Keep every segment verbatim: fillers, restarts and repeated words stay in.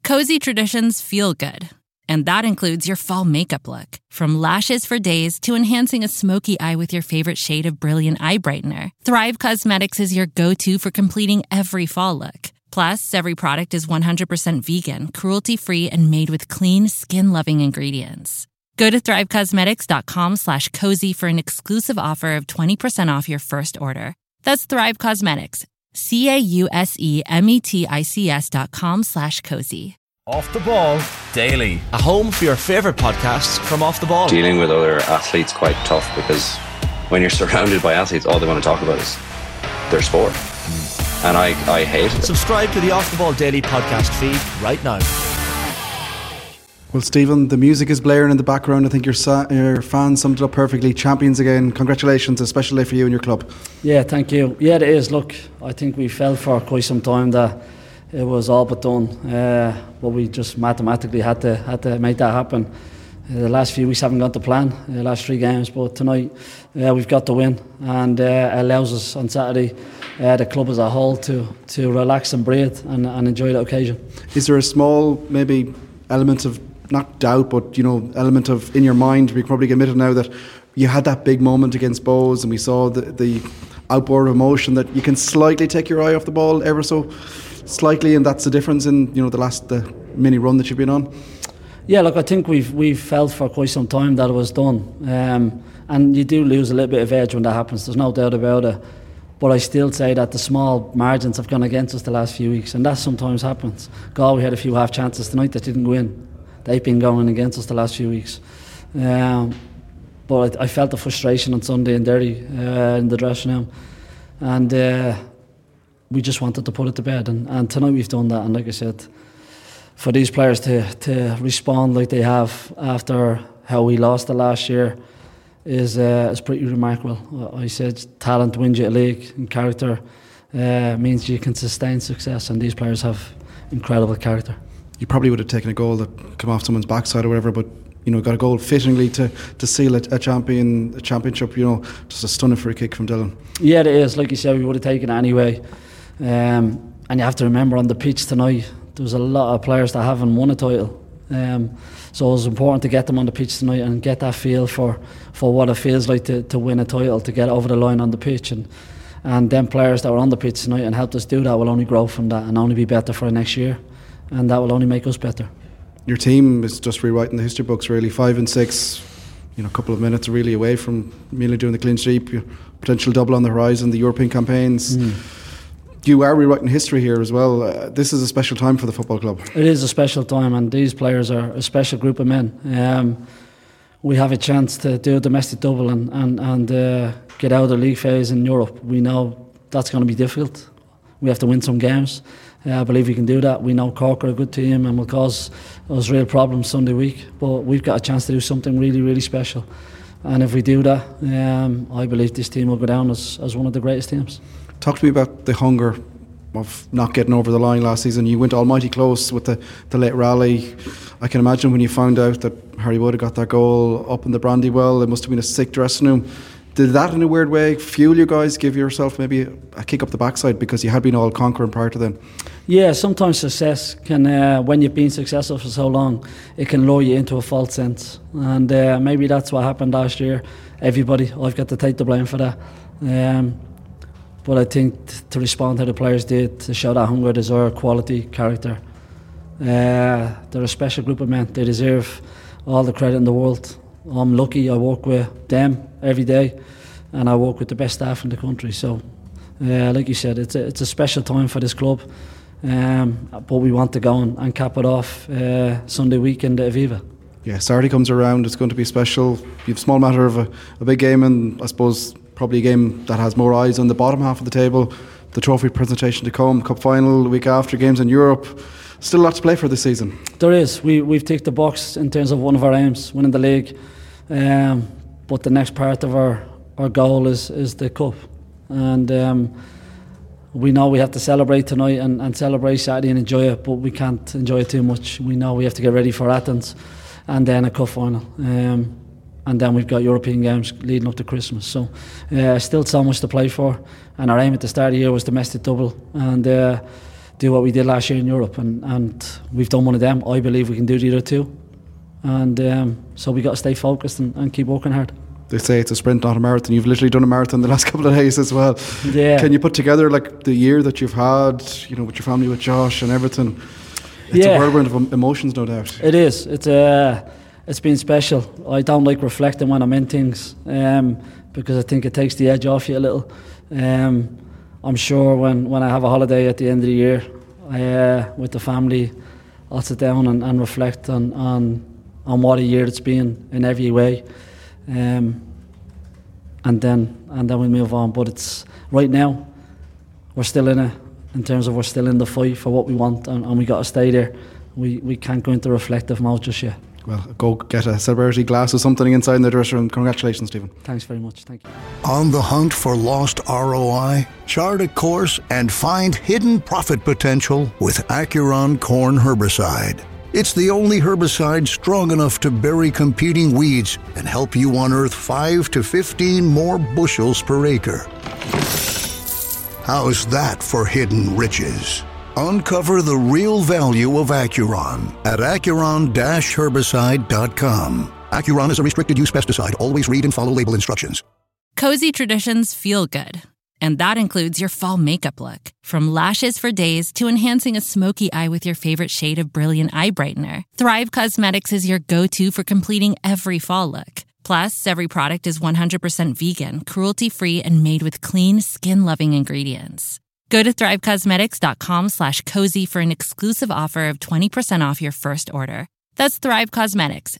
Cozy traditions feel good. And that includes your fall makeup look. From lashes for days to enhancing a smoky eye with your favorite shade of brilliant eye brightener. Thrive Causemetics is your go-to for completing every fall look. Plus, every product is one hundred percent vegan, cruelty-free, and made with clean, skin-loving ingredients. Go to thrivecosmetics.com slash cozy for an exclusive offer of twenty percent off your first order. That's Thrive Cosmetics. C-A-U-S-E-M-E-T-I-C-S dot com slash cozy. Off the Ball Daily, a home for your favourite podcasts from Off the Ball. Dealing with other athletes quite tough, because when you're surrounded by athletes, all they want to talk about is their sport. Mm. And I, I hate it. Subscribe to the Off the Ball Daily podcast feed right now. Well, Stephen, the music is blaring in the background. I think your, sa- your fans summed it up perfectly. Champions again. Congratulations. A special day for you and your club. Yeah, thank you. Yeah, it is. Look, I think we felt for quite some time that it was all but done, uh, but we just mathematically had to had to make that happen. Uh, the last few weeks haven't gone to plan, uh, the last three games, but tonight uh, we've got the win, and uh, it allows us on Saturday, uh, the club as a whole, to to relax and breathe and, and enjoy the occasion. Is there a small, maybe, element of, not doubt, but, you know, element of, in your mind, we can probably admit it now, that you had that big moment against Bohs and we saw the, the outboard of emotion, that you can slightly take your eye off the ball ever so slightly, and that's the difference in, you know, the last the mini run that you've been on? Yeah, look, I think we've we've felt for quite some time that it was done, um, and you do lose a little bit of edge when that happens, there's no doubt about it, but I still say that the small margins have gone against us the last few weeks, and that sometimes happens. God, we had a few half chances tonight that didn't go in. They've been going against us the last few weeks, um, but I, I felt the frustration on Sunday in Derry uh, in the dressing room, and uh, we just wanted to put it to bed, and, and tonight we've done that. And like I said, for these players to, to respond like they have after how we lost the last year is uh, is pretty remarkable. I said talent wins you a league, and character uh, means you can sustain success, and these players have incredible character. You probably would have taken a goal that came off someone's backside or whatever, but you know, got a goal fittingly to, to seal a, a champion a championship. You know, just a stunning free kick from Dylan. Yeah, it is. Like you said, we would have taken it anyway. Um, and you have to remember, on the pitch tonight there was a lot of players that haven't won a title, um, so it was important to get them on the pitch tonight and get that feel for, for what it feels like to, to win a title, to get over the line on the pitch, and and them players that were on the pitch tonight and helped us do that will only grow from that and only be better for next year, and that will only make us better. Your team is just rewriting the history books, really. Five and six, you know, a couple of minutes really away from merely doing the clean sweep, potential double on the horizon, the European campaigns. Mm. You are rewriting history here as well. Uh, this is a special time for the football club. It is a special time, and these players are a special group of men. Um, we have a chance to do a domestic double and, and, and uh, get out of the league phase in Europe. We know that's going to be difficult. We have to win some games. Uh, I believe we can do that. We know Cork are a good team and will cause us real problems Sunday week, but we've got a chance to do something really, really special. And if we do that, um, I believe this team will go down as, as one of the greatest teams. Talk to me about the hunger of not getting over the line last season. You went almighty close with the, the late rally. I can imagine when you found out that Harry Wood had got that goal up in the Brandywell, it must have been a sick dressing room. Did that in a weird way fuel you guys, give yourself maybe a, a kick up the backside, because you had been all conquering prior to then? Yeah, sometimes success can, uh, when you've been successful for so long, it can lure you into a false sense, and uh, maybe that's what happened last year. Everybody, I've got to take the blame for that. Um, But I think t- to respond how the players did, to show that hunger, desire, quality, character, uh, they're a special group of men. They deserve all the credit in the world. I'm lucky I work with them every day, and I work with the best staff in the country. So, uh, like you said, it's a, it's a special time for this club, um, but we want to go and, and cap it off uh, Sunday weekend at Aviva. Yeah, Saturday comes around, it's going to be special. You have a small matter of a, a big game, and I suppose probably a game that has more eyes on the bottom half of the table. The trophy presentation to come, cup final the week after, games in Europe. Still a lot to play for this season. There is. We, we've ticked the box in terms of one of our aims, winning the league. Um, but the next part of our, our goal is, is the cup. And um, we know we have to celebrate tonight and, and celebrate Saturday and enjoy it, but we can't enjoy it too much. We know we have to get ready for Athens and then a cup final. Um, And then we've got European games leading up to Christmas. So uh, still so much to play for. And our aim at the start of the year was domestic double. And uh, do what we did last year in Europe, and, and we've done one of them. I believe we can do the other two, and um, so we got to stay focused and, and keep working hard. They say it's a sprint, not a marathon. You've literally done a marathon the last couple of days as well. Yeah. Can you put together like the year that you've had, you know, with your family, with Josh and everything? It's yeah. a whirlwind of emotions, no doubt. It is. It's uh, it's been special. I don't like reflecting when I'm in things um, because I think it takes the edge off you a little. Um, I'm sure when, when I have a holiday at the end of the year uh, with the family, I'll sit down and, and reflect on, on on what a year it's been in every way, um, and then and then we move on. But it's right now we're still in it in terms of we're still in the fight for what we want, and, and we got to stay there. We we can't go into reflective mode just yet. Well, go get a celebrity glass or something inside in the dressing room. Congratulations, Stephen. Thanks very much. Thank you. On the hunt for lost R O I? Chart a course and find hidden profit potential with Acuron Corn Herbicide. It's the only herbicide strong enough to bury competing weeds and help you unearth five to fifteen more bushels per acre. How's that for hidden riches? Uncover the real value of Acuron at acuron dash herbicide dot com. Acuron is a restricted use pesticide. Always read and follow label instructions. Cozy traditions feel good. And that includes your fall makeup look. From lashes for days to enhancing a smoky eye with your favorite shade of Brilliant Eye Brightener, Thrive Cosmetics is your go-to for completing every fall look. Plus, every product is one hundred percent vegan, cruelty-free, and made with clean, skin-loving ingredients. Go to thrivecosmetics.com slash cozy for an exclusive offer of twenty percent off your first order. That's Thrive Cosmetics,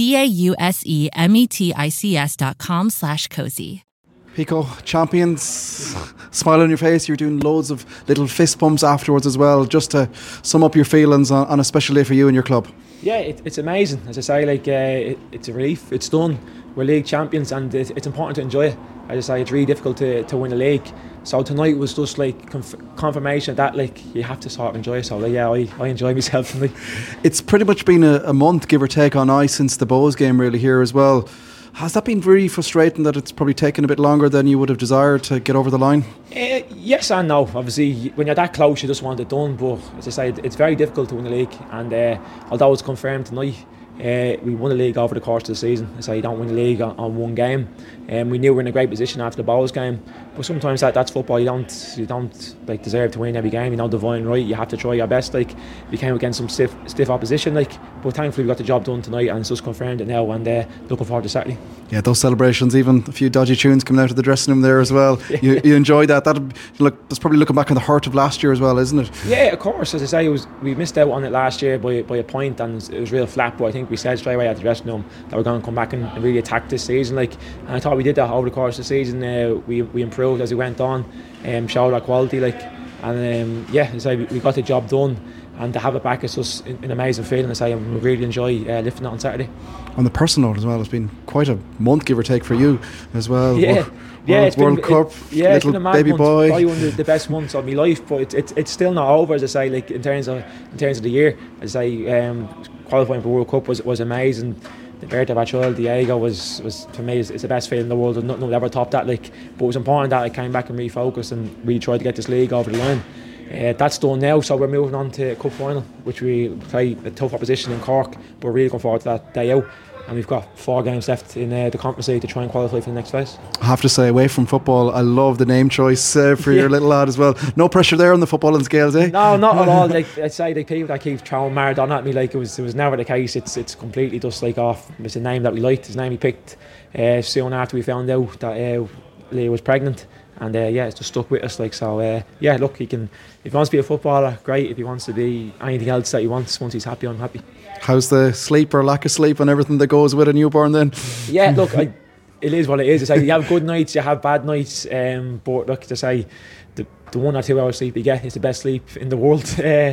C-A-U-S-E-M-E-T-I-C-S dot com slash cozy. Pico, champions, smile on your face. You're doing loads of little fist bumps afterwards as well, just to sum up your feelings on, on a special day for you and your club. Yeah, it, it's amazing. As I say, like uh, it, it's a relief. It's done. We're league champions, and it, it's important to enjoy it. As I say, it's really difficult to, to win a league. So tonight was just like conf- confirmation that like you have to sort of enjoy it. So like, yeah, I, I enjoy myself tonight. It's pretty much been a, a month, give or take, on ice since the Bohs game really here as well. Has that been really frustrating that it's probably taken a bit longer than you would have desired to get over the line? Uh, yes and no. Obviously, when you're that close, you just want it done. But as I say, it's very difficult to win a league. And uh, although it's confirmed tonight, uh, we won the league over the course of the season. As I say, you don't win the league on, on one game. And um, we knew we were in a great position after the Bohs game. But sometimes that, that's football. You don't you don't like deserve to win every game. You know, divine right. You have to try your best. Like we came against some stiff stiff opposition. Like, but thankfully we got the job done tonight, and it's just confirmed it now. And uh, looking forward to Saturday. Yeah, those celebrations, even a few dodgy tunes coming out of the dressing room there as well. You, you enjoyed that. That look, that's probably looking back on the hurt of last year as well, isn't it? Yeah, of course. As I say, it was, we missed out on it last year by by a point, and it was real flat. But I think we said straight away at the dressing room that we're going to come back and, and really attack this season. Like, and I thought we did that over the course of the season. Uh, we we improved as we went on, and um, showed our quality. Like, and um, yeah, as I say, we, we got the job done. And to have it back is just an amazing feeling. I say, we really enjoy uh, lifting it on Saturday. On the personal note as well, it's been quite a month, give or take, for you as well. Yeah, World, yeah, World, it's World been, Cup, it, yeah, little it's been a mad baby month. boy. Probably one of the, the best months of my life, but it's it's it's still not over. As I say, like in terms of in terms of the year, as I say, um, qualifying for World Cup was was amazing. The birth of our child, Diego, was was for me is, is the best feeling in the world. Nothing will ever top that. Like, but it was important that I came back and refocused and really tried to get this league over the line. Uh, that's done now, so we're moving on to Cup final, which we play a tough opposition in Cork, but we're really looking forward to that day out. And we've got four games left in uh, the Conference League to try and qualify for the next phase. I have to say, away from football, I love the name choice uh, for yeah. your little lad as well. No pressure there on the footballing scales, eh? No, not at all. Like I say, the people that keep throwing Maradona at me, like it was, it was never the case. It's, it's completely just like off. It's a name that we liked. His name he picked uh, soon after we found out that uh, Leah was pregnant. And uh, yeah, it's just stuck with us. Like so, uh, yeah. Look, he can. If he wants to be a footballer, great. If he wants to be anything else that he wants, once he's happy, I'm happy. How's the sleep or lack of sleep and everything that goes with a newborn then? Yeah, look, I, it is what it is. It's like you have good nights, you have bad nights. Um, but look, to say the the one or two hours sleep you get is the best sleep in the world. Uh,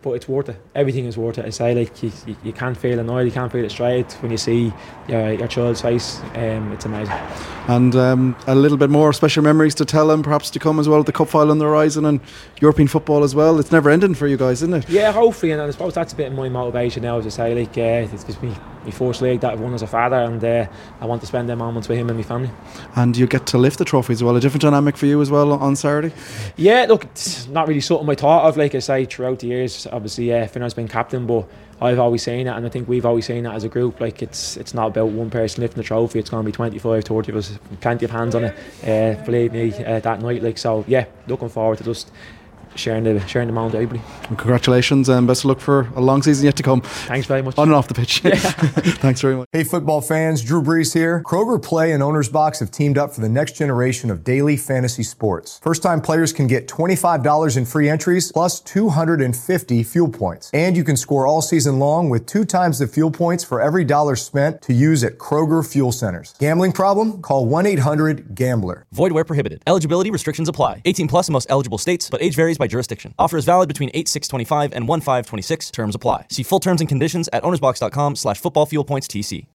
but it's worth it. Everything is worth it. I say, like, you, you, you can't feel annoyed, you can't feel it straight when you see your, your child's face. Um, it's amazing. And um, a little bit more special memories to tell them, perhaps to come as well. The cup final on the horizon and European football as well. It's never ending for you guys, isn't it? Yeah, hopefully, and I suppose that's a bit of my motivation now, as I say, like, uh, it's just me, my first league that I've won as a father, and uh, I want to spend them moments with him and my family. And you get to lift the trophy as well. A different dynamic for you as well on Saturday? Yeah, look, it's not really something I thought of, like I say, throughout the years. Obviously, uh, Finn's been captain, but I've always seen it, and I think we've always seen it as a group. Like, it's it's not about one person lifting the trophy. It's going to be twenty-five, thirty of us, plenty of hands on it. Uh, believe me, uh, that night. Like, so yeah, looking forward to just sharing the sharing the moment with everybody. And congratulations and best of luck for a long season yet to come. Thanks very much. On and off the pitch. Yeah. Thanks very much. Hey football fans, Drew Brees here. Kroger Play and Owner's Box have teamed up for the next generation of daily fantasy sports. First time players can get twenty-five dollars in free entries plus two hundred fifty fuel points. And you can score all season long with two times the fuel points for every dollar spent to use at Kroger Fuel Centers. Gambling problem? Call one eight hundred gambler. Void where prohibited. Eligibility restrictions apply. eighteen plus in most eligible states, but age varies by jurisdiction. Offer is valid between eight six twenty-five and one five twenty-six. Terms apply. See full terms and conditions at ownersbox dot com slash football fuel points T C.